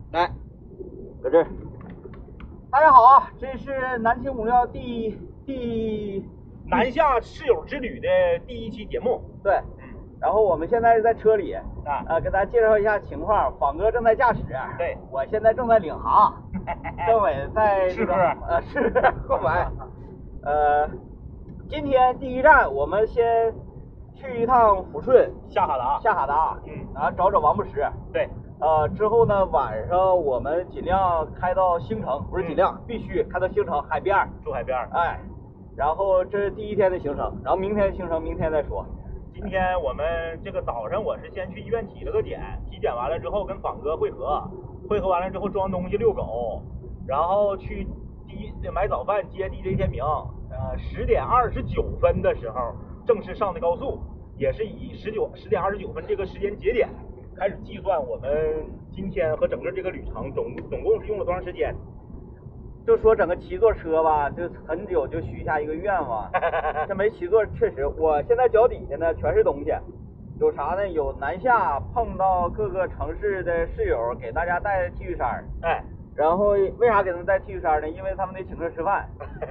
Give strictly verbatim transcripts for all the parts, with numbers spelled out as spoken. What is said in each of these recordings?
来，搁这儿。大家好啊，这是南青五料第第南下室友之旅的第一期节目。 对，嗯，然后我们现在是在车里啊，呃，给大家介绍一下情况。仿哥正在驾驶， 对， 我现在正在领航，政委在这个呃是后排。呃，今天第一站我们先去一趟抚顺下哈达， 下哈达， 嗯， 然后找找王不识。 对。 呃，之后呢，晚上我们尽量开到兴城，不是尽量，嗯、必须开到兴城海边， 住海边。 哎，然后这是第一天的行程，然后明天行程明天再说。 今天我们这个早上我是先去医院体了个检，体检完了之后跟仿哥会合，会合完了之后装东西遛狗，然后去第一买早饭接 D J 天明，呃，十点二十九分的时候正式上的高速，也是以十九十点二十九分这个时间节点。开始计算我们今天和整个这个旅程总总共是用了多长时间？ 就说整个骑坐车吧，就很久就许下一个愿望。这没骑坐，确实，我现在脚底下呢全是东西，有啥呢？有南下碰到各个城市的室友给大家带 T 恤衫， 哎， 然后为啥给他们带 T 恤衫呢？因为他们得请客吃饭。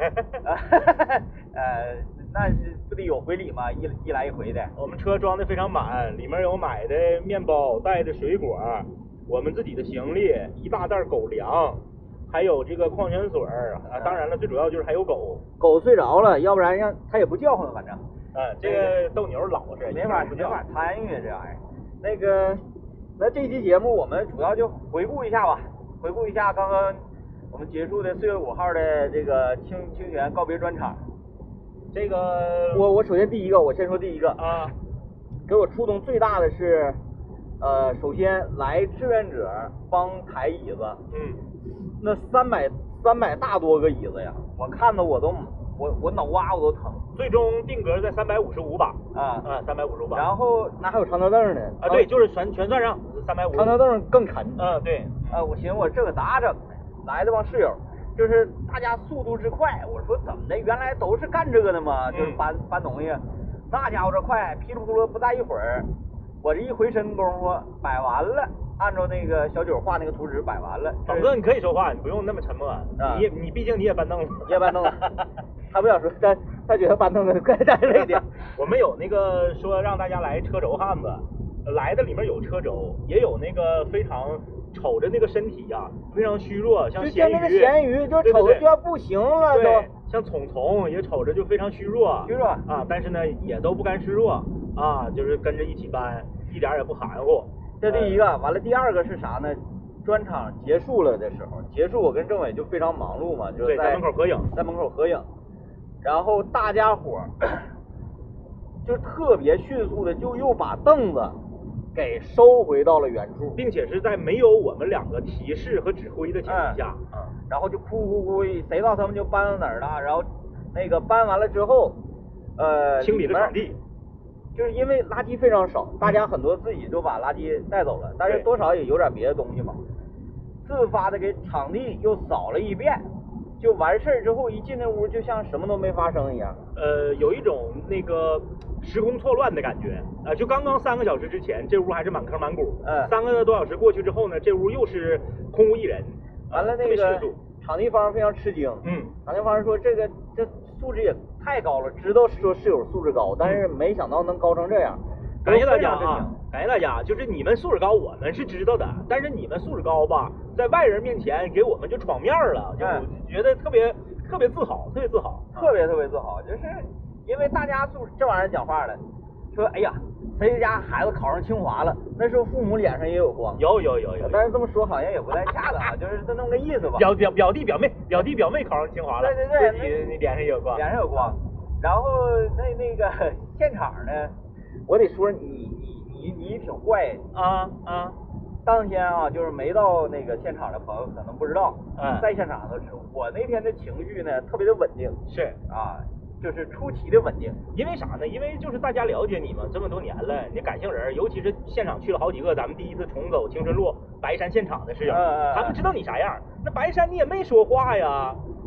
呃。那不得有回礼吗？一一来一回的。 我们车装的非常满，里面有买的面包、带的水果，我们自己的行李，一大袋狗粮，还有这个矿泉水啊。当然了，最主要就是还有狗。 狗睡着了，要不然让它也不叫唤，反正。 嗯，这个斗牛老实， 没法没法参与这玩意儿。那个，那这期节目我们主要就回顾一下吧，回顾一下刚刚我们结束的四月五号的这个清清泉告别专场。 这个我我首先第一个，我先说第一个啊， 给我触动最大的是，呃，首先来志愿者帮抬椅子， 嗯， 那三百三百大多个椅子呀，我看的我都我我脑瓜我都疼。 最终定格在三百五十五把啊啊，三百五十五把。 然后那还有长条凳呢啊，对，就是全全算上三百五。 长条凳更沉。 嗯，对。 啊，我寻思我这个咋整呢？来的帮室友。就是大家速度之快，我说怎么的？原来都是干这个的嘛，就是搬、嗯、搬东西，那家伙这快，噼里扑噜不大一会儿，我这一回身功夫摆完了，按照那个小九画那个图纸摆完了。 仿哥，你可以说话，你不用那么沉默。啊、你你毕竟你也搬凳子， 你也搬凳子，他不想说，他他觉得搬凳子更再累点。 我们有那个说让大家来车轴汉子，来的里面有车轴，也有那个非常。瞅着那个身体呀、啊，非常虚弱，像咸鱼， 就那个咸鱼，就瞅着就要不行了都。 对，像虫虫也瞅着就非常虚弱， 虚弱啊，但是呢也都不甘示弱啊，就是跟着一起搬，一点也不含糊。 这第一个，呃、完了第二个是啥呢？专场结束了的时候，结束我跟政委就非常忙碌嘛，就是在门口合影， 在门口合影，然后大家伙就特别迅速的就又把凳子。给收回到了原处， 并且是在没有我们两个提示和指挥的情况下， 嗯，嗯然后就哭哭哭，谁知道他们就搬到哪儿了？然后那个搬完了之后，呃， 清理了场地， 就是因为垃圾非常少，大家很多自己就把垃圾带走了，但是多少也有点别的东西嘛，自发的给场地又扫了一遍，就完事儿之后一进那屋就像什么都没发生一样， 呃，有一种那个。时空错乱的感觉啊、呃！就刚刚三个小时之前，这屋还是满坑满谷， 嗯， 三个多小时过去之后呢，这屋又是空无一人。 完了那个场地方非常吃惊， 嗯， 场地方说这个这素质也太高了，知道说室友素质高，但是没想到能高成这样。 感谢大家啊！感谢大家，就是你们素质高，我们是知道的，但是你们素质高吧，在外人面前给我们就闯面了，就觉得特别、嗯、特别自豪，特别自豪， 特别特别自豪，就是。因为大家素这玩意儿讲话了，说哎呀，谁家孩子考上清华了，那时候父母脸上也有光。 有有有有， 但是这么说好像也不太恰当啊，就是那么个意思吧。 表表表弟表妹，表弟表妹考上清华了， 对对对， 自己你脸上也有光， 脸上有光。然后那那个现场呢，我得说你你你你挺坏啊啊！ 当天啊，就是没到那个现场的朋友可能不知道， 嗯， 在现场都知道。我那天的情绪呢特别的稳定， 是啊。就是出奇的稳定， 因为啥呢？因为就是大家了解你嘛，这么多年了，你感性人，尤其是现场去了好几个，咱们第一次重走青春路白山现场的室友， 嗯、 他们知道你啥样。那白山你也没说话呀，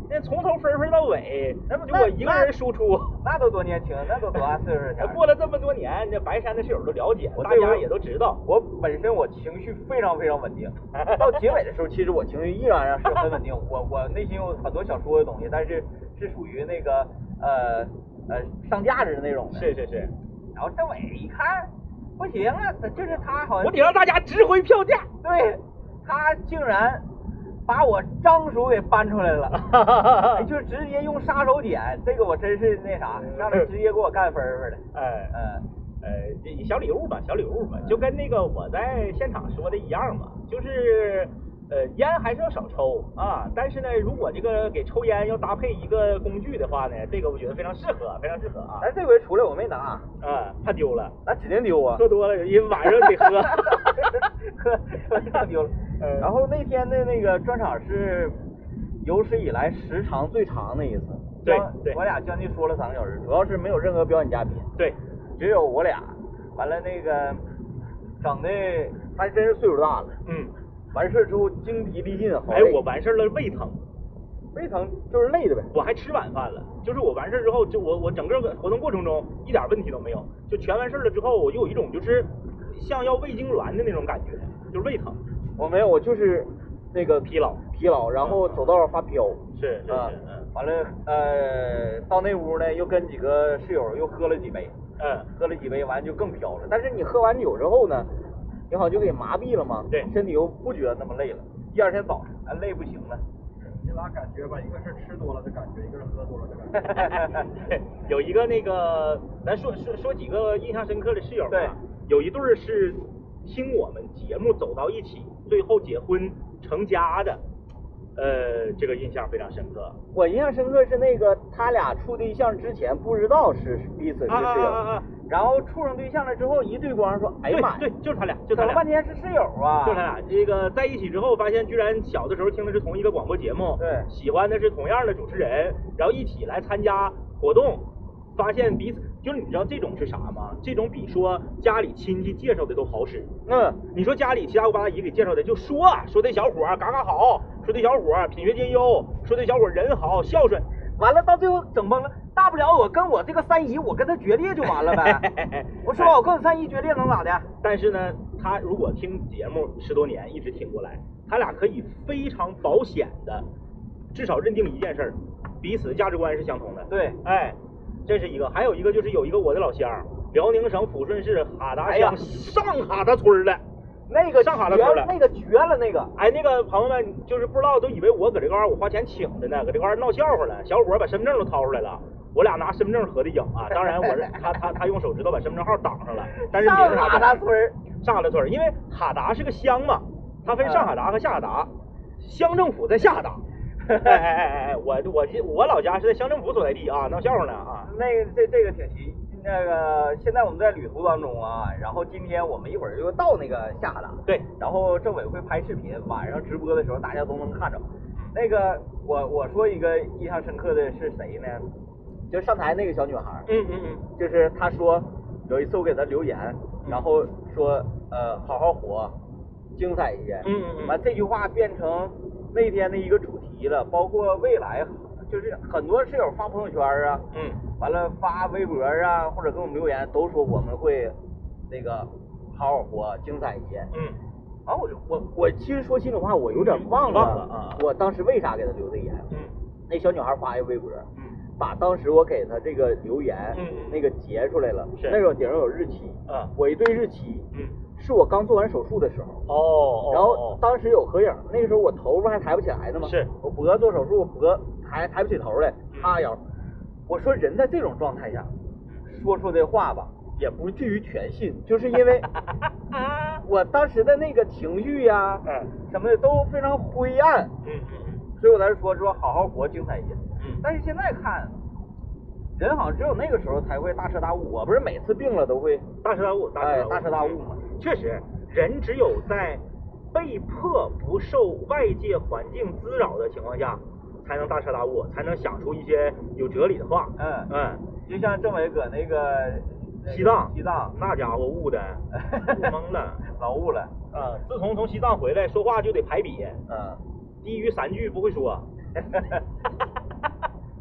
那从头分分到尾， 那不就我一个人输出。 那都多年轻，那都多大岁数前？ 过了这么多年，这白山的室友都了解，大家也都知道。 我本身我情绪非常非常稳定，到结尾的时候，其实我情绪依然是很稳定。我我内心有很多想说的东西，但是是属于那个呃呃上价值的那种的。 是是是。 然后政委一看，不行了，就是他好像我得让大家值回票价。 对，他竟然把我张叔给搬出来了，就直接用杀手锏，这个我真是那啥，让他直接给我干分分的。 哎嗯呃，这小礼物吧，小礼物吧，就跟那个我在现场说的一样嘛，就是呃烟还是要少抽啊，但是呢，如果这个给抽烟要搭配一个工具的话呢，这个我觉得非常适合，非常适合啊。 但这回出来我没拿， 啊，怕丢了， 那指定丢啊， 喝多了，因为晚上得喝， 喝喝喝丢了。然后那天的那个专场是有史以来时长最长的一次， 对对， 我俩将近说了三个小时，主要是没有任何表演嘉宾， 对， 只有我俩，完了那个整的还真是岁数大了， 嗯， 完事之后精疲力尽， 哎，我完事了胃疼， 胃疼就是累的呗， 我还吃晚饭了，就是我完事之后，就我我整个活动过程中一点问题都没有，就全完事了之后，我就有一种就是像要胃痉挛的那种感觉，就是胃疼。 我没有，我就是那个疲劳， 疲劳，然后走道发飘， 是是啊， 嗯， 完了呃，到那屋呢，又跟几个室友又喝了几杯， 嗯， 喝了几杯，完就更飘了。但是你喝完酒之后呢，你好像就给麻痹了嘛， 对， 身体又不觉得那么累了。第二天早上，哎，累不行了。 你俩感觉吧，一个是吃多了的感觉，一个是喝多了的感觉。有一个那个，咱说说说几个印象深刻的室友吧。 对， 有一对是听我们节目走到一起，最后结婚成家的，呃，这个印象非常深刻。 我印象深刻是那个他俩处对象之前不知道是彼此是室友， 啊啊啊、 然后处上对象了之后一对光说，哎呀妈， 对，就是他俩，就他俩， 半天是室友啊， 就他俩。这个在一起之后，发现居然小的时候听的是同一个广播节目， 对， 喜欢的是同样的主持人，然后一起来参加活动。发现彼此，就是你知道这种是啥吗？这种比说家里亲戚介绍的都好使。 嗯， 你说家里七大姑八大姨给介绍的，就说说这小伙儿嘎嘎好，说这小伙儿品学兼优，说这小伙儿人好孝顺。 完了到最后整崩了，大不了我跟我这个三姨，我跟他决裂就完了呗。我说我跟我三姨决裂能咋的？ 但是呢，他如果听节目十多年一直听过来，他俩可以非常保险的，至少认定一件事儿，彼此价值观是相同的。 对， 哎。这是一个，还有一个就是有一个我的老乡，辽宁省抚顺市哈达乡上哈达村的， 那个上哈达村的， 那个绝了那个。 哎，那个朋友们就是不知道，都以为我搁这块儿我花钱请的呢，搁这块儿闹笑话了。小伙把身份证都掏出来了，我俩拿身份证合的影啊。当然我是他他他用手指头把身份证号挡上了，但是名上哈达村， 上哈达村，因为哈达是个乡嘛，它分上哈达和下哈达，乡政府在下哈达。哎哎哎哎！我我我老家是在乡政府所在地啊，闹笑话呢啊。 那个这这个挺奇，那个现在我们在旅途当中啊，然后今天我们一会儿就到那个下哈达， 对， 然后政委会拍视频，晚上直播的时候大家都能看着。那个我我说一个印象深刻的是谁呢？就上台那个小女孩， 嗯嗯嗯， 就是她说有一次我给她留言，然后说呃好好活，精彩一些， 嗯嗯嗯， 完这句话变成那天的一个主题了，包括未来，就是很多室友发朋友圈啊， 嗯， 完了发微博啊，或者给我们留言，都说我们会那个好好活，精彩一些， 嗯， 然后我我我其实说心里话，我有点忘了， 忘了啊， 我当时为啥给他留的言？ 嗯， 那小女孩发一个微博， 嗯， 把当时我给她这个留言， 嗯那个截出来了， 是那种顶上有日期， 啊， 我一对日期， 嗯。 是我刚做完手术的时候， 哦， 然后当时有合影，那个时候我头发还抬不起来呢嘛， 是我脖子做手术，脖抬抬不起头来，哈腰。我说人在这种状态下说出的话吧，也不至于全信，就是因为我当时的那个情绪呀、啊， 嗯， 什么的都非常灰暗， 嗯嗯， 所以我才说说好好活，精彩一些。 嗯， 但是现在看。人好像只有那个时候才会大彻大悟，我不是每次病了都会大彻大悟，大哎大彻大悟嘛。 确实，人只有在被迫不受外界环境滋扰的情况下，才能大彻大悟，才能想出一些有哲理的话。 嗯嗯， 就像政委搁那个西藏， 西藏那家伙悟的悟懵了， 老悟了。 啊、嗯，自从从西藏回来，说话就得排比。 嗯， 低于三句不会说。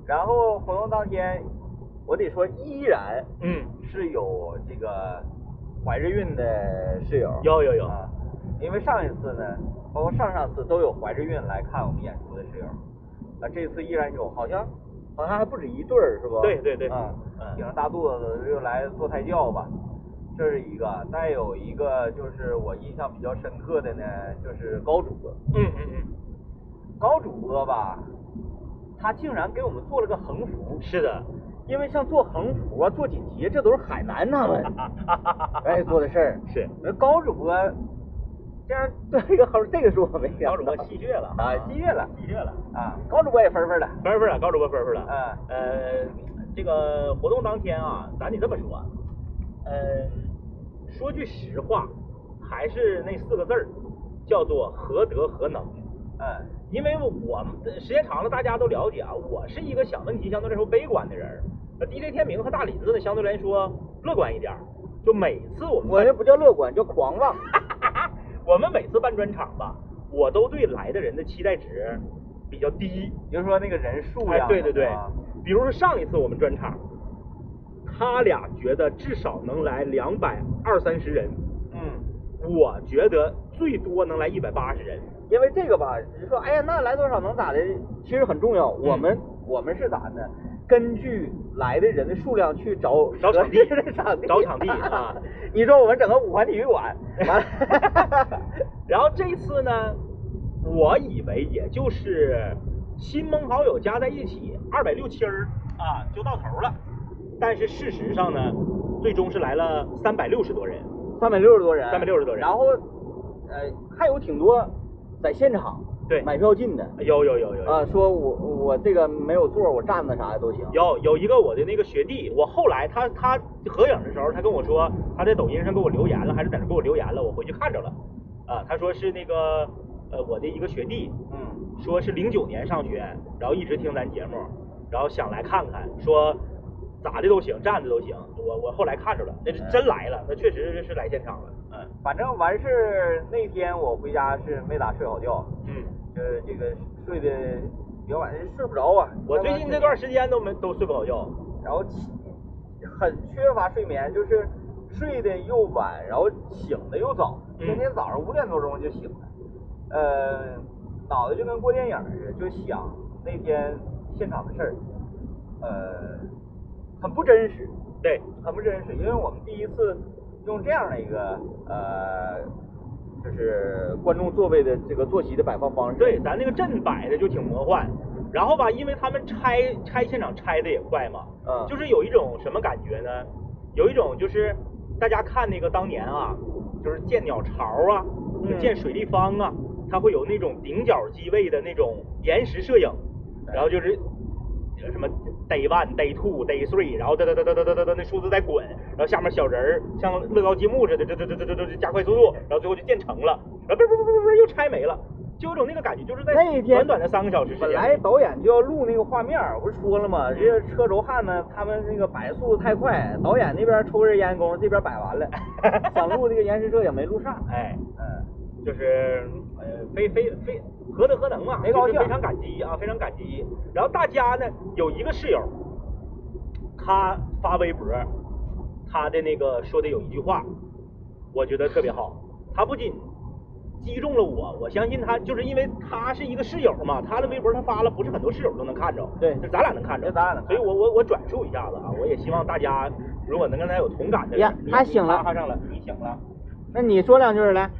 然后活动当天，我得说依然嗯是有这个怀着孕的室友， 有有有啊，因为上一次呢，包括上上次都有怀着孕来看我们演出的室友，啊，这次依然有，好像好像还不止一对儿是吧？ 对对对啊， 嗯顶着大肚子又来做胎教吧，这是一个，再有一个就是我印象比较深刻的呢，就是高主播， 嗯嗯嗯， 高主播吧，他竟然给我们做了个横幅， 是的， 因为像做横幅啊、做锦旗，这都是海南他们哎做的事儿。 是， 而高主播这样做一个横，这个是我没想到。 高主播戏谑了啊，戏谑了， 戏谑了啊，高主播也分分了， 分分了，高主播分分了。 嗯， 呃，这个活动当天啊，咱得这么说，呃，说句实话，还是那四个字儿，叫做何德何能。 嗯， 因为我们时间长了，大家都了解啊，我是一个想问题相对来说悲观的人。呃 D J 天明和大林子呢，相对来说乐观一点。就每次我们我这不叫乐观，叫狂妄。 我们每次办专场吧，我都对来的人的期待值比较低。 你就说那个人数哎， 量， 对对对，比如说上一次我们专场，他俩觉得至少能来两百二三十人， 嗯， 我觉得最多能来一百八十人。 因为这个吧，只是说，哎呀，那来多少能咋的，其实很重要。我们、嗯、我们是咋呢？根据来的人的数量去找找场地， 场地找场地啊！ 你说我们整个五环体育馆，完了， 然后这次呢，我以为也就是亲朋好友加在一起二百六七儿啊就到头了，但是事实上呢，最终是来了三百六十多人， 三百六十多人， 三百六十多人， 然后呃还有挺多在现场。 对， 买票进的有有有有啊，说我我这个没有座，我站着啥的都行。 有有一个我的那个学弟，我后来他他合影的时候，他跟我说他在抖音上给我留言了，还是在那给我留言了，我回去看着了。啊，他说是那个呃我的一个学弟， 嗯， 说是零九年上学，然后一直听咱节目，然后想来看看，说咋的都行，站着都行。我我后来看着了，那是真来了，那确实是来现场了。嗯， 反正完事那天我回家是没咋睡好觉。 嗯。 就是这个睡的比较晚，睡不着啊。 我最近这段时间都没都睡不好觉， 然后很缺乏睡眠，就是睡得又晚，然后醒的又早，天天早上五点多钟就醒了，呃，脑袋就跟过电影似的，就想那天现场的事儿，呃，很不真实， 对， 很不真实，因为我们第一次用这样的一个呃。就是观众座位的这个坐席的摆放方式， 对，咱那个阵摆的就挺魔幻。然后吧，因为他们拆拆现场拆的也快嘛， 嗯， 就是有一种什么感觉呢？有一种就是大家看那个当年啊，就是建鸟巢啊， 嗯、 建水立方啊，它会有那种顶角机位的那种延时摄影，然后就是什么 day one day two day three， 然后哒哒哒哒哒哒哒那数字在滚，然后下面小人儿像乐高积木似的，这这这这这这加快速度，然后最后就建成了，然后不不不不不又拆没了，就有种那个感觉，就是在短短的三个小时时间。 本来导演就要录那个画面，我不是说了吗？这些车轴汉呢，他们那个摆速度太快，导演那边抽根烟功，这边摆完了，想录这个延时摄影没录上， 哎， 嗯， 就是呃非非非何德何能嘛， 没高兴， 非常感激啊，非常感激。然后大家呢有一个室友，他发微博，他的那个说的有一句话，我觉得特别好，他不仅击中了我，我相信他就是因为他是一个室友嘛，他的微博他发了，不是很多室友都能看着， 对， 就咱俩能看着， 咱俩能看着， 所以我我我转述一下子啊，我也希望大家如果能跟他有同感的人， 呀，他醒了， 他上了，你醒了， 那你说两句来，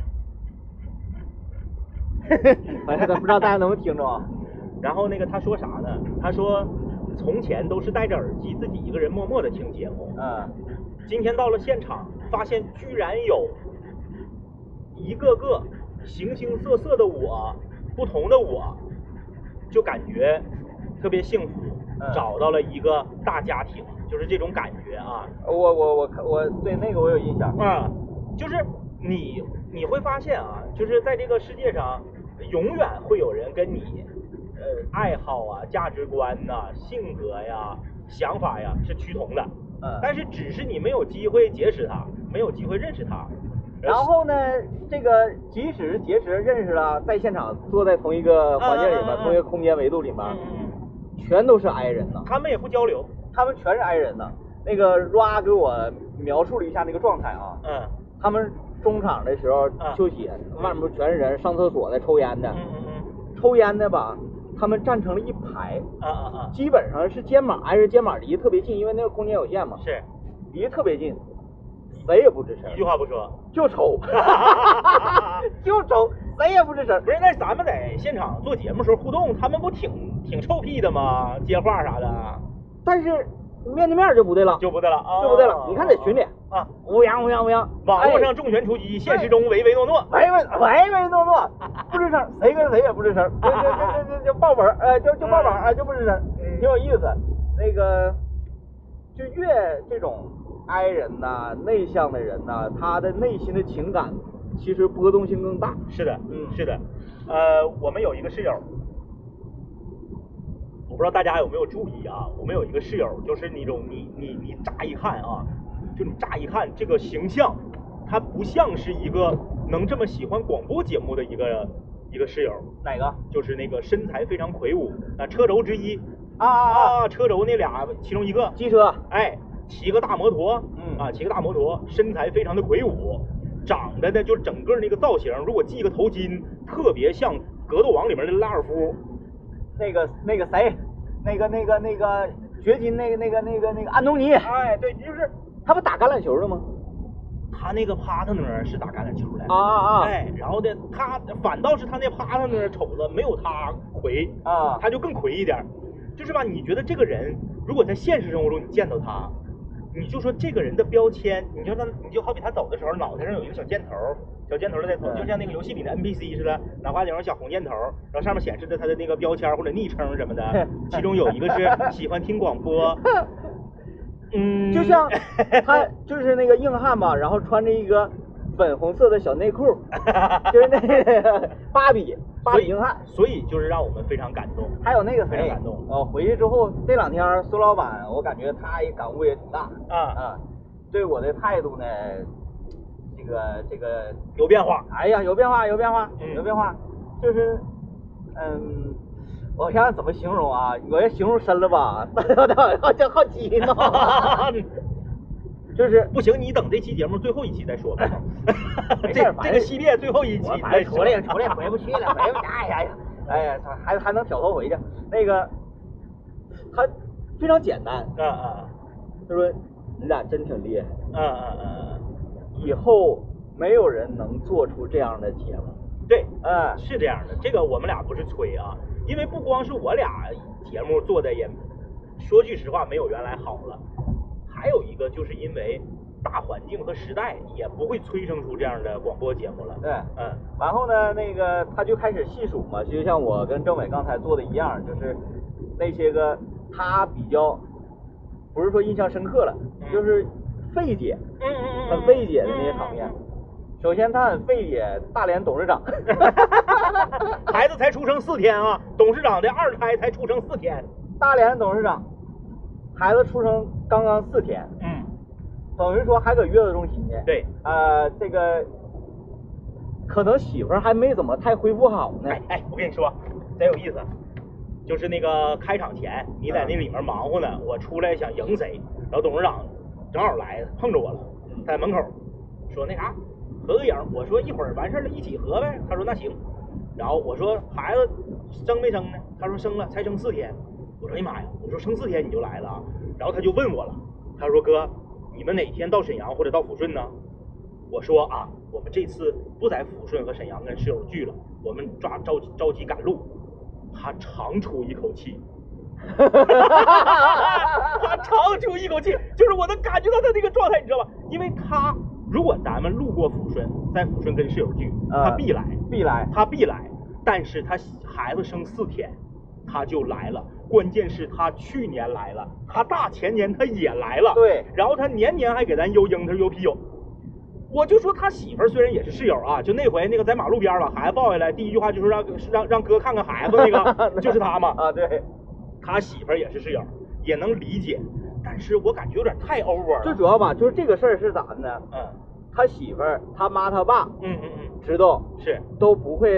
反正不知道大家能不能听着啊。 然后那个他说啥呢？他说从前都是戴着耳机自己一个人默默的听节目， 嗯， 今天到了现场，发现居然有一个个形形色色的我，不同的我，就感觉特别幸福， 嗯、 找到了一个大家庭，就是这种感觉啊。 我我我我对那个我有印象啊、嗯，就是你你会发现啊，就是在这个世界上，永远会有人跟你呃爱好啊、价值观呐、啊、性格呀、想法呀是趋同的， 嗯， 但是只是你没有机会结识他，没有机会认识他。 然后呢，这个即使结识认识了，在现场坐在同一个环境里面， 嗯嗯嗯嗯同一个空间维度里面， 嗯嗯， 全都是 I 人呢， 他们也不交流， 他们全是 I 人呢。那个 Ra 给我描述了一下那个状态啊， 嗯， 他们中场的时候嗯休息，外面不全是人上厕所的、抽烟的， 嗯嗯嗯， 抽烟的吧，他们站成了一排， 啊啊啊， 基本上是肩膀挨着肩膀离得特别近，因为那个空间有限嘛， 是， 离得特别近，谁也不吱声， 一句话不说， 就抽，就抽，谁也不吱声。 不是，那咱们在现场做节目时候互动，他们不挺挺臭屁的吗？接话啥的， 但是面对面就不对了， 就不对了啊， 就不对了。你看在群里啊， 乌泱乌泱乌泱， 网络上重拳出击，现实中唯唯诺诺， 唯唯唯唯诺诺，不吱声，谁跟谁也不吱声，就就就就就爆本，呃，就就爆本，哎，就不吱声，挺有意思。那个，就越这种 I 人呐、内向的人呐、他的内心的情感其实波动性更大。 是的， 嗯， 是的，呃，我们有一个室友。我不知道大家有没有注意啊？我们有一个室友，就是那种你你你乍一看啊，就你乍一看这个形象，他不像是一个能这么喜欢广播节目的一个一个室友。 哪个？ 就是那个身材非常魁梧啊，车轴之一啊啊啊，车轴那俩其中一个机车， 哎，骑个大摩托， 嗯啊，骑个大摩托，身材非常的魁梧，长得呢就是整个那个造型，如果系个头巾，特别像格斗王里面的拉尔夫。 那个那个谁，那个那个那个掘金那个那个那个那个安东尼， 哎，对，就是他不打橄榄球的吗？ 他那个 partner 是打橄榄球的啊啊啊！ 哎，然后呢，他反倒是他那 partner 瞅着没有他魁啊， 他就更魁一点。就是吧，你觉得这个人如果在现实生活中你见到他，你就说这个人的标签，你就他，你就好比他走的时候脑袋上有一个小箭头，小箭头在头，就像那个游戏里的 N P C 似的，脑瓜顶上小红箭头，然后上面显示着他的那个标签或者昵称什么的，其中有一个是喜欢听广播。嗯， 就像他就是那个硬汉吧，然后穿着一个粉红色的小内裤，就是那个芭比芭比硬汉， 所以就是让我们非常感动。 还有那个谁， 非常感动。 哦，回去之后这两天苏老板，我感觉他也感悟也挺大啊啊，对我的态度呢，这个这个有变化。 哎呀，有变化，有变化， 嗯、 有变化，就是嗯。我想想怎么形容啊？我要形容深了吧，好像好激动。就是不行，你等这期节目最后一期再说吧。 这这个系列最后一期， 反正出来出来回不去了，回不去。哎呀呀，哎呀，还还能挑头回去。那个他非常简单。 啊啊。 他说你俩真挺厉害。 嗯嗯嗯。 以后没有人能做出这样的节目。 对， 嗯， 是这样的。这个我们俩不是吹啊。因为不光是我俩节目做的也，说句实话没有原来好了，还有一个就是因为大环境和时代也不会催生出这样的广播节目了。 对， 嗯， 然后呢，那个他就开始细数嘛，就像我跟政委刚才做的一样，就是那些个他比较不是说印象深刻了， 嗯、 就是费解， 嗯嗯嗯， 很费解的那些场面。嗯首先，他很费解大连董事长， 孩子才出生四天啊，董事长的二胎才出生四天。 大连董事长，孩子出生刚刚四天， 嗯， 等于说还搁月子中心呢。 对， 呃，这个可能媳妇儿还没怎么太恢复好呢。 哎哎，我跟你说，贼有意思，就是那个开场前你在那里面忙活呢，我出来想迎谁，然后董事长正好来碰着我了，在门口说那啥。合个影，我说一会儿完事了，一起合呗。他说那行。然后我说孩子生没生呢？他说生了，才生四天。我说哎妈呀，我说生四天你就来了。然后他就问我了，他说哥，你们哪天到沈阳或者到抚顺呢？我说啊，我们这次不在抚顺和沈阳跟室友聚了，我们抓着着急赶路。他长出一口气。他长出一口气，就是我能感觉到他那个状态，你知道吧？因为他。如果咱们路过抚顺，在抚顺跟室友聚，他必来， 必来， 他必来。但是他孩子生四天，他就来了。关键是他去年来了，他大前年他也来了， 对。 然后他年年还给咱邮樱桃邮啤酒。我就说他媳妇儿虽然也是室友啊，就那回那个在马路边把孩子抱下来，第一句话就是让让让哥看看孩子那个，就是他嘛。 啊，对。 他媳妇儿也是室友，也能理解。但是我感觉有点太 over 了。 最主要吧，就是这个事儿是咋的呢？ 嗯， 他媳妇儿、他妈、他爸， 嗯嗯嗯， 知道是都不会，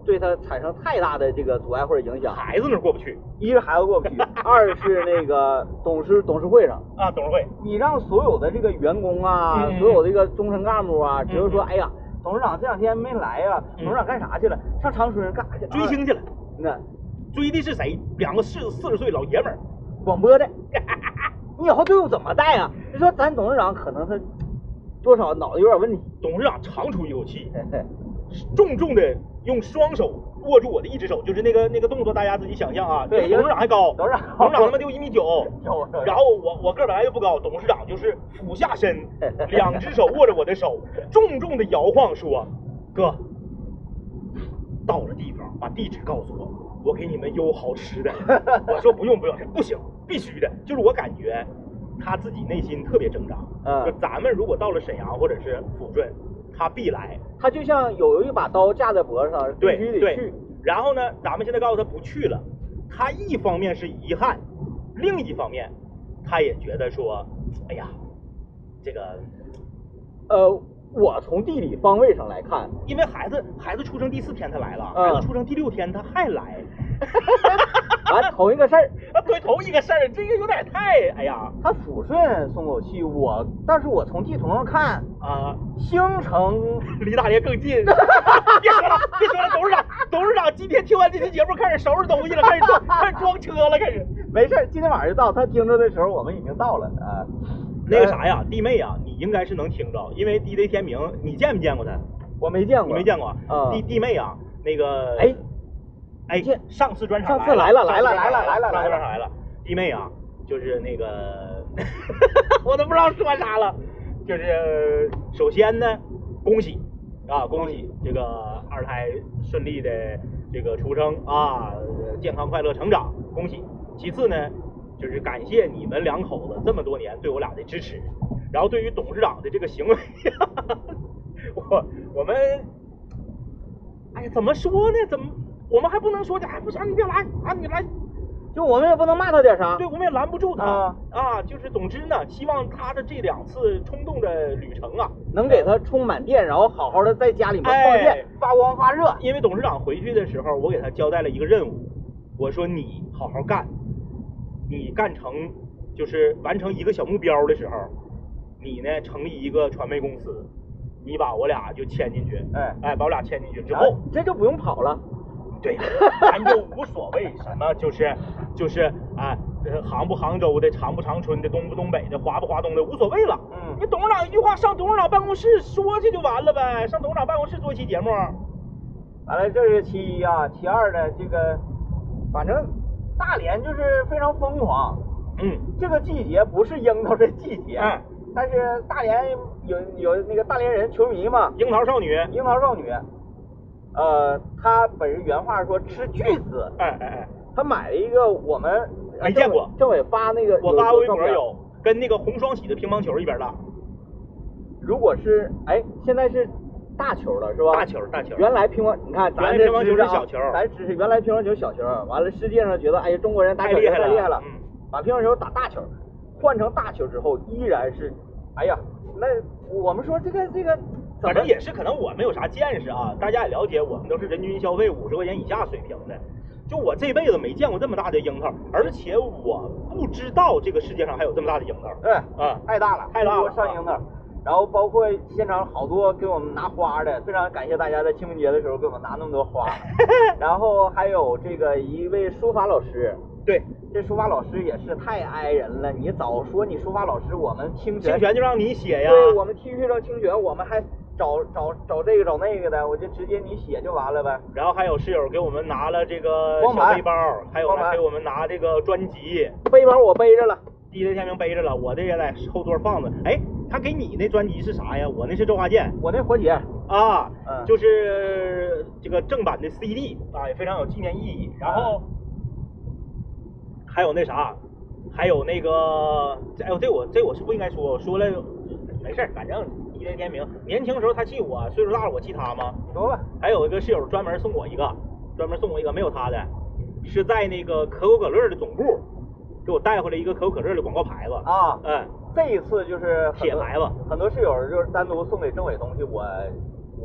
对他产生太大的这个阻碍或者影响。 孩子那儿过不去， 一是孩子过不去，二是那个董事董事会上啊，董事会， 你让所有的这个员工啊， 嗯、 所有这个中层干部啊，只是说， 嗯、 哎呀，董事长这两天没来呀、啊， 嗯、 董事长干啥去了？上长春干啥去？ 追星去了。 那追的是谁？两个四四十岁老爷们儿， 广播的。你以后队伍怎么带啊？你说咱董事长可能他多少脑子有点问题。 董事长长出一口气，重重的用双手握住我的一只手，就是那个那个动作，大家自己想象啊。 对， 董事长还高， 董事长董事长他妈就一米九，然后我我个儿本来就不高，董事长就是俯下身，两只手握着我的手，重重的摇晃说：“哥，到了地方把地址告诉我。”我给你们邮好吃的。我说不用不用，不行，必须的。就是我感觉他自己内心特别挣扎。嗯，就咱们如果到了沈阳或者是抚顺，他必来。 他就像有一把刀架在脖子上，必须得去。 然后呢，咱们现在告诉他不去了，他一方面是遗憾，另一方面他也觉得说，哎呀，这个， 呃。我从地理方位上来看， 因为孩子孩子出生第四天他来了， 嗯、 孩子出生第六天他还来， 完同一个事儿， 对，同一个事儿，这个有点太，哎呀， 他抚顺松口气，我但是我从地图上看啊， 兴城离大连更近。别说了，别说了，董事长，董事长今天听完这期节目开始收拾东西了，开始装，开始装车了，开始。 没事，今天晚上就到，他听着的时候我们已经到了啊。 那个啥呀，弟妹啊，你应该是能听着，因为 D J 天明，你见没见过他？ 我没见过， 你没见过啊？ 嗯、 弟弟妹啊，那个， 哎， 哎，上次专场上次来了，来了，来了，来了， 来了，来了，弟妹啊，就是那个，我都不知道说啥了，就是首先呢，恭喜啊，恭喜这个二胎顺利的这个出生啊，健康快乐成长，恭喜。其次呢。就是感谢你们两口子这么多年对我俩的支持，然后对于董事长的这个行为，我我们，哎呀，怎么说呢？怎么我们还不能说哎，不行，你别来啊，你来， 就我们也不能骂他点啥， 对，我们也拦不住他啊啊。就是总之呢，希望他的这两次冲动的旅程啊， 能给他充满电，然后好好的在家里面放电， 哎、 发光发热。 因为董事长回去的时候，我给他交代了一个任务，我说你好好干。你干成就是完成一个小目标的时候，你呢成立一个传媒公司，你把我俩就签进去， 哎哎，把我俩签进去之后， 啊、这就不用跑了。 对呀，咱就无所谓什么就是就是啊，呃，杭不杭州的，长不长春的，东不东北的，华不华东的，无所谓了。 嗯， 你董事长一句话，上董事长办公室说去就完了呗，上董事长办公室做一期节目。 完了，这是其一啊，其二呢，这个反正。大连就是非常疯狂， 嗯， 这个季节不是樱桃的季节， 嗯， 但是大连有有那个大连人球迷嘛， 樱桃少女， 樱桃少女，呃，他本人原话说吃巨资， 哎哎哎， 他买了一个我们没见过， 政委发那个， 我发微博有，跟那个红双喜的乒乓球一边大， 如果是哎，现在是。大球了是吧？ 大球大球。 原来乒乓，你看咱这乒乓球是小球， 咱只是原来乒乓球小球，完了世界上觉得哎呀中国人打小球太厉害了， 嗯， 把乒乓球打大球，换成大球之后依然是，哎呀，那我们说这个这个， 反正也是可能我没有啥见识啊，大家也了解，我们都是人均消费五十块钱以下水平的，就我这辈子没见过这么大的樱桃，而且我不知道这个世界上还有这么大的樱桃。 对， 啊， 太大了， 太大了， 上樱桃。然后包括现场好多给我们拿花的，非常感谢大家在清明节的时候给我们拿那么多花。然后还有这个一位书法老师， 对， 这书法老师也是太挨人了。你早说你书法老师，我们清清泉就让你写呀。 对，我们 T 恤上清泉，我们还找找找这个找那个的，我就直接你写就完了呗。 然后还有室友给我们拿了这个小背包，还有给我们拿这个专辑。 背包我背着了。 D J 天明背着了，我这也在后桌放着。哎，他给你那专辑是啥呀？我那是周华健， 我那火姐啊， 嗯， 就是这个正版的 C D 啊，也非常有纪念意义。然后还有那啥，还有那个，哎呦，这我这我是不应该说，我说了没事，反正 D J 天明年轻时候他气我，岁数大了我气他吗？ 说吧。 还有一个室友专门送我一个，专门送我一个没有他的，是在那个可口可乐的总部。给我带回来一个可口可乐的广告牌子啊， 嗯， 这一次就是铁牌子， 很多室友就是单独送给政委东西，我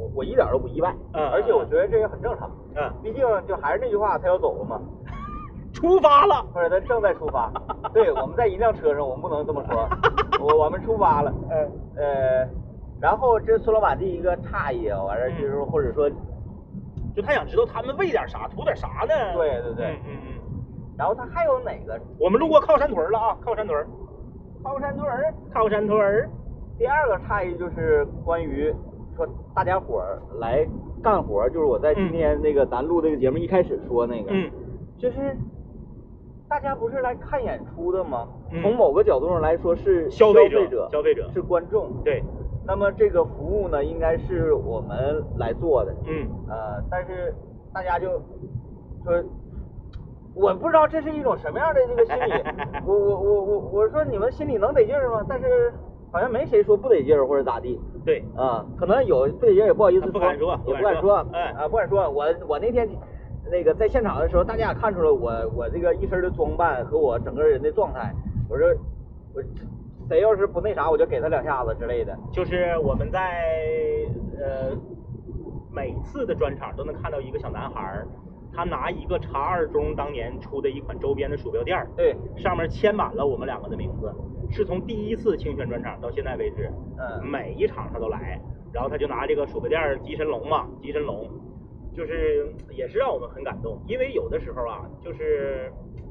我我一点都不意外， 嗯， 而且我觉得这也很正常， 嗯， 毕竟就还是那句话，他要走了嘛， 出发了， 或者他正在出发，对，我们在一辆车上，我们不能这么说，我我们出发了， 嗯， 呃，然后这孙老板第一个诧异啊，完事就是、嗯、或者说， 就他想知道他们喂点啥，图点啥呢？ 对对对， 嗯嗯嗯， 然后他还有哪个？ 我们路过靠山屯了啊，靠山屯， 靠山屯， 靠山屯。 第二个诧异就是关于说大家伙儿来干活，就是我在今天那个咱录这个节目一开始说那个， 嗯， 就是大家不是来看演出的吗？ 嗯、 从某个角度上来说是消费者，消费者是观众， 对。 那么这个服务呢，应该是我们来做的， 嗯， 呃，但是大家就说。我不知道这是一种什么样的这个心理，我我我我我说你们心里能得劲儿吗？但是好像没谁说不得劲儿或者咋地。 对， 啊，可能有不得劲儿也不好意思说， 不敢说， 也不敢说， 哎啊不敢说。我我那天那个在现场的时候，大家也看出了我我这个一身的装扮和我整个人的状态。我说我谁要是不那啥，我就给他两下子之类的。 就是我们在呃每次的专场都能看到一个小男孩。他拿一个茶二中当年出的一款周边的鼠标垫， 对， 上面签满了我们两个的名字，是从第一次清泉专场到现在为止， 嗯， 每一场他都来，然后他就拿这个鼠标垫鸡神龙嘛，鸡神龙，就是也是让我们很感动，因为有的时候啊，就是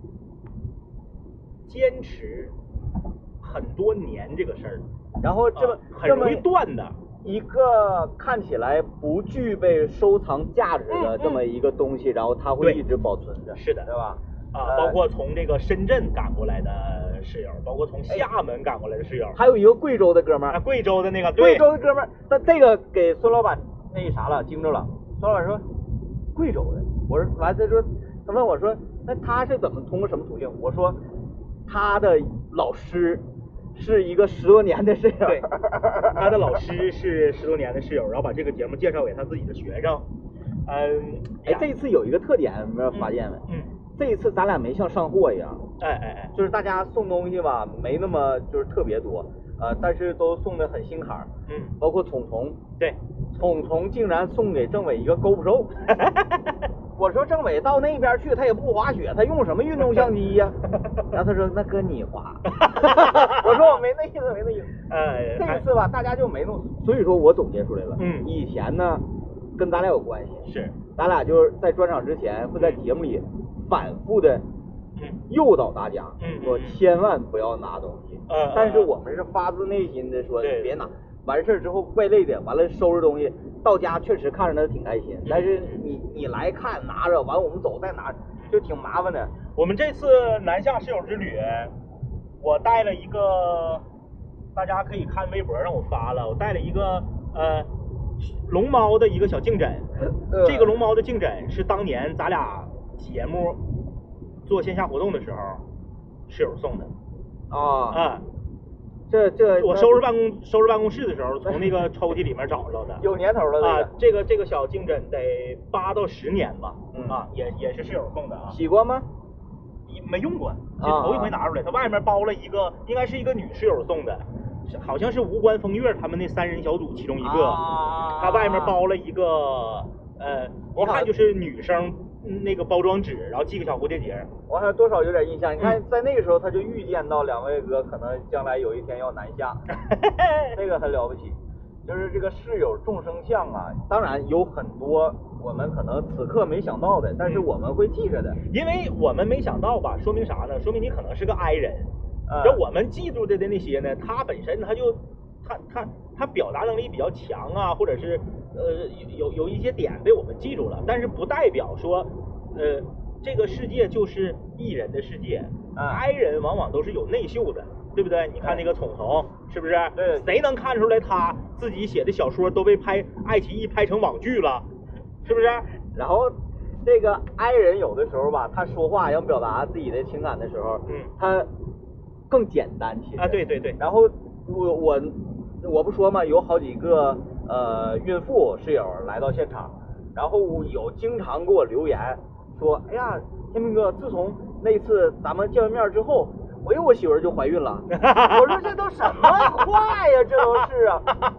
坚持很多年这个事儿， 然后这么、 呃、很容易断的。 一个看起来不具备收藏价值的这么一个东西，嗯嗯、然后它会一直保存着， 是的， 对吧？ 啊，包括从这个深圳赶过来的室友，包括从厦门赶过来的室友， 还有一个贵州的哥们儿， 啊，贵州的那个， 贵州的哥们儿，但这个给孙老板那啥了，惊着了。孙老板说，贵州的，我说完他说，他问我说，那他是怎么通过什么途径？我说，他的老师。是一个十多年的室友， 对，他的老师是十多年的室友，然后把这个节目介绍给他自己的学生。嗯， 哎，这一次有一个特点，有没有发现没？ 嗯， 这一次咱俩没像上货一样， 哎哎哎， 就是大家送东西吧，没那么就是特别多，呃，但是都送的很心坎儿。 嗯， 包括聪聪， 对， 聪聪竟然送给政委一个 GoPro。我说政委到那边去，他也不滑雪，他用什么运动相机呀、啊？然后他说那哥你滑。我说我没那意思，没那意思。 哎， 这一次吧，大家就没弄，所以说我总结出来了。 嗯， 以前呢，跟咱俩有关系， 是， 咱俩就是在专场之前会在节目里反复的诱导大家， 嗯， 说千万不要拿东西。 嗯， 但是我们是发自内心的说别拿。完事儿之后怪累的，完了收拾东西到家确实看着他挺开心，但是你你来看拿着，完我们走再拿着就挺麻烦的。 我们这次南下室友之旅，我带了一个，大家可以看微博上我发了，我带了一个呃龙猫的一个小颈枕， 呃、 这个龙猫的颈枕是当年咱俩节目做线下活动的时候室友送的啊啊。 这这我收拾办公收拾办公室的时候，从那个抽屉里面找着的， 有年头了、这个、 啊。这个这个小颈枕得八到十年吧， 嗯、 啊，也也是室友送的啊。 洗过吗？ 没用过，这头一回拿出来。它外面包了一个，应该是一个女室友送的，好像是无关风月他们那三人小组其中一个， 啊、 它外面包了一个呃，一看就是女生。那个包装纸，然后系个小蝴蝶结， 我还多少有点印象。你看，在那个时候他就预见到两位哥可能将来有一天要南下，那个很了不起。就是这个室友众生相啊，当然有很多我们可能此刻没想到的，但是我们会记着的。 因为我们没想到吧，说明啥呢？说明你可能是个 I 人。这、嗯、我们记住的的那些呢，他本身他就他他他表达能力比较强啊，或者是。呃，有有一些点被我们记住了，但是不代表说，呃，这个世界就是艺人的世界。 啊 I 人往往都是有内秀的，对不对？你看那个聪聪，是不是？ 对。 谁能看出来他自己写的小说都被拍爱奇艺拍成网剧了，是不是？ 然后这个 I 人有的时候吧，他说话要表达自己的情感的时候， 嗯， 他更简单其实。 啊，对对对。 然后我我我不说嘛，有好几个。呃，孕妇室友来到现场，然后有经常给我留言说，哎呀，天明哥，自从那次咱们见完面之后，我我媳妇儿就怀孕了。我说这都什么话呀，这都是啊。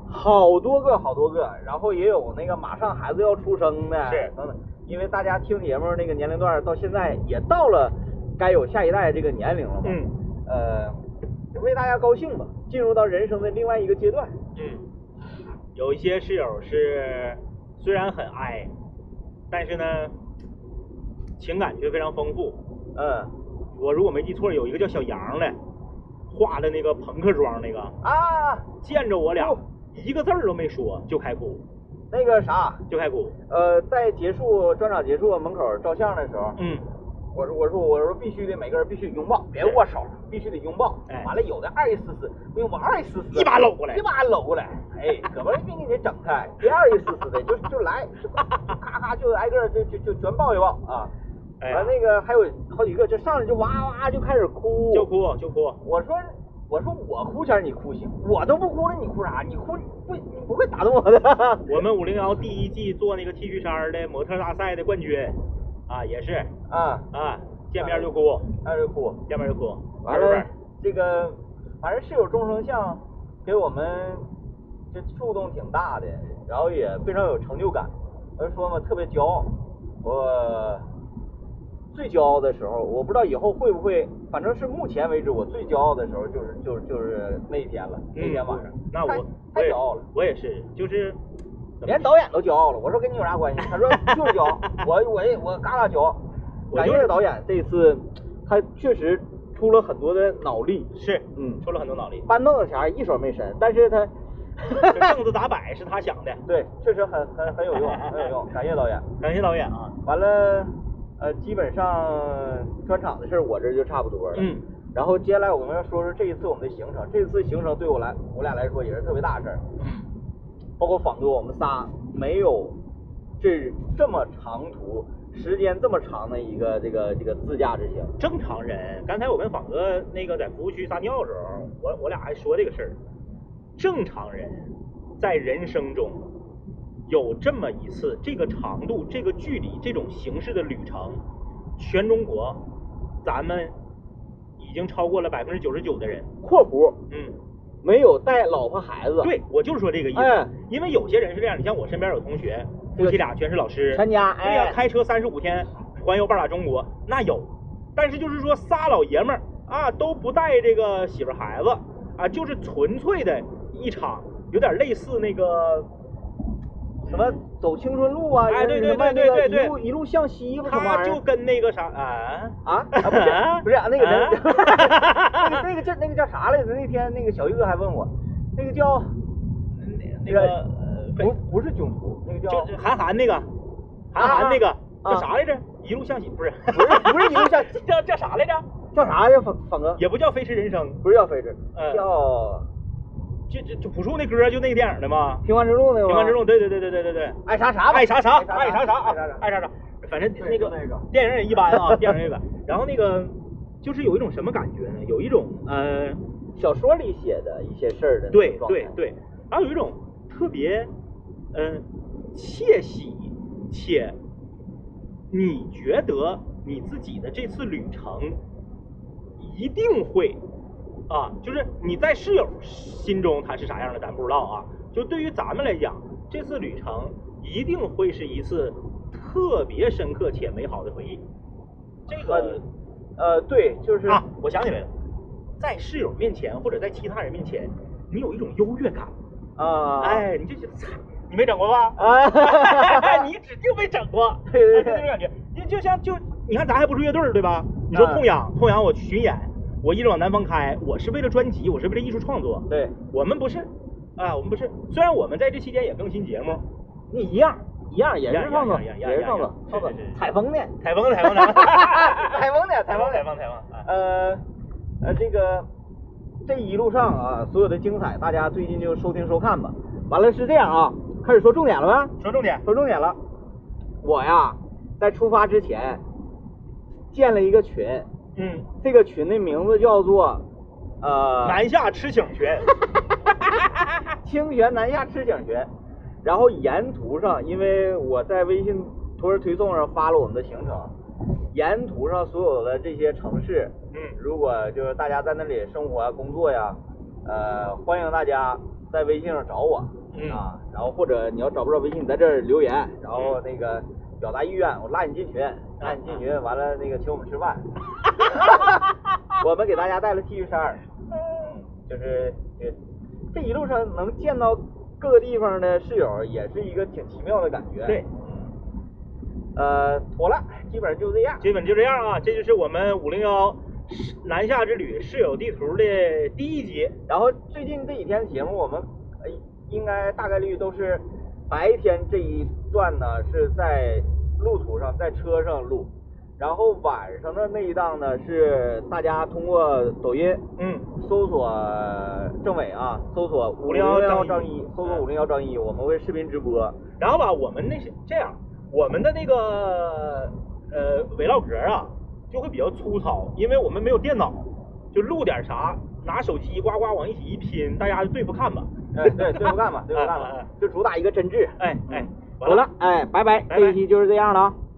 好多个好多个，然后也有那个马上孩子要出生的， 是等等。因为大家听节目那个年龄段到现在也到了该有下一代这个年龄了嘛， 嗯， 呃，就为大家高兴吧，进入到人生的另外一个阶段。 嗯，有一些室友是虽然很哀，但是呢，情感却非常丰富。 嗯， 我如果没记错，有一个叫小杨的，画的那个朋克装那个啊， 见着我俩一个字儿都没说就开哭， 那个啥， 就开哭。 呃，在结束专场结束门口照相的时候， 嗯， 我说我说我说必须得每个人必须拥抱，别握手，必须得拥抱。 哎完了有的二意思思，不用我二意思思， 一把搂过来一把搂过来，哎，胳膊给你得整开，别二意思思的，就就来，就咔咔就挨个就就就全抱一抱啊。 哎呀完了那个还有好几个，就上来就哇哇就开始哭， 就哭就哭。 我说我说我哭前你哭行，我都不哭了，你哭啥？你哭不你不会打动我的。 我们五零幺第一季做那个 T 恤衫的模特大赛的冠军啊，也是啊啊，见面就哭， 那就哭， 见面就哭。 完了这个反正室友众生相给我们这触动挺大的，然后也非常有成就感。我就说嘛，特别骄傲。我最骄傲的时候，我不知道以后会不会，反正是目前为止我最骄傲的时候就是就是就是那一天了，那天晚上。 那我太我也太骄傲了， 我也是，就是连导演都骄傲了。我说跟你有啥关系？他说就是骄傲，我我也我嘎嘎骄傲。感谢导演这一次，他确实出了很多的脑力， 是嗯， 出了很多脑力。 搬凳子前一手没伸，但是他这凳子咋摆是他想的。 对，确实很很很有用，很有用。感谢导演， 感谢导演啊。 完了，呃，基本上专场的事儿我这就差不多了。 嗯。 然后接下来我们要说说这一次我们的行程，这次行程对我来我俩来说也是特别大事儿，包括仿哥，我们仨没有这这么长途。时间这么长的一个这个这个自驾之行， 正常人，刚才我跟仿哥那个在服务区撒尿的时候，我我俩还说这个事儿。正常人在人生中有这么一次这个长度、这个距离、这种形式的旅程，全中国咱们已经超过了百分之九十九的人。 括弧， 嗯， 没有带老婆孩子。 对，我就是说这个意思。 哎、 因为有些人是这样，你像我身边有同学。夫妻俩全是老师， 全家对呀、 哎， 开车三十五天环游半拉中国，那有，但是就是说仨老爷们儿啊都不带这个媳妇孩子啊，就是纯粹的一场，有点类似那个什么走青春路啊， 哎对对对对对对， 一路一路向西吧， 他就跟那个啥啊啊啊不是不是那个人，那个那个叫那个叫啥来着？那天那个小玉哥还问我，那个叫那个不不是囧途，那个叫就韩寒那个，韩寒那个叫啥来着？一路向西不是不是不是一路向西， 叫叫啥来着？ 叫啥呀？仿仿哥也不叫飞驰人生， 不是叫飞驰， 嗯， 叫就就就朴树那歌就那个电影的嘛， 平凡之路那个， 平凡之路，对对对对对对对， 爱啥啥爱啥啥， 爱啥啥， 爱啥啥， 爱啥啥，反正那个那个电影也一般啊，电影也一般。然后那个就是有一种什么感觉呢？有一种呃小说里写的一些事儿的， 对对对，然后有一种特别嗯、呃、窃喜且你觉得你自己的这次旅程一定会啊，就是你在室友心中他是啥样的咱不知道啊，就对于咱们来讲，这次旅程一定会是一次特别深刻且美好的回忆。这个呃对，就是啊，我想起来了，在室友面前或者在其他人面前，你有一种优越感啊， 哎，你就觉得你没整过吧？ 啊， 你指定没整过， 对对对， 这种感觉，你就像就你看咱还不是乐队对吧？你说痛痒，痛痒我巡演，我一直往南方开，我是为了专辑，我是为了艺术创作。 对， 我们不是啊，我们不是，虽然我们在这期间也更新节目， 你一样一样也是创作，也是创作，创作采风的， 采风的，采风的， 采风的，采风的， 采风采风。 呃呃，这个这一路上啊，所有的精彩，大家最近就收听收看吧。完了是这样啊，开始说重点了吗？ 说重点， 说重点了。我呀，在出发之前建了一个群， 嗯， 这个群的名字叫做呃南下吃请群， 清泉南下吃请群。然后沿途上，因为我在微信图文推送上发了我们的行程，沿途上所有的这些城市， 嗯， 如果就是大家在那里生活啊、工作呀，呃，欢迎大家在微信上找我， 嗯啊，然后或者你要找不着微信，你在这儿留言，然后那个表达意愿，我拉你进群，拉你进群，完了那个请我们吃饭。我们给大家带了 T 恤衫，就是这这一路上能见到各个地方的室友，也是一个挺奇妙的感觉。 对， 呃，妥了，基本上就这样。 基本就这样啊，这就是我们五零幺南下之旅室友地图的第一集。 然后最近这几天的节目，我们呃应该大概率都是白天这一段呢是在路途上，在车上录。然后晚上的那一档呢，是大家通过抖音， 嗯， 搜索政委啊，搜索五零幺张一，搜索五零幺张一，我们会视频直播。 然后吧，我们那些这样，我们的那个呃 vlog 啊，就会比较粗糙，因为我们没有电脑，就录点啥，拿手机呱呱往一起一拼，大家就对付看吧。 哎，对，对付干吧，对付干吧，就主打一个真挚。 哎哎， 好了，哎，拜拜，这一期就是这样了啊。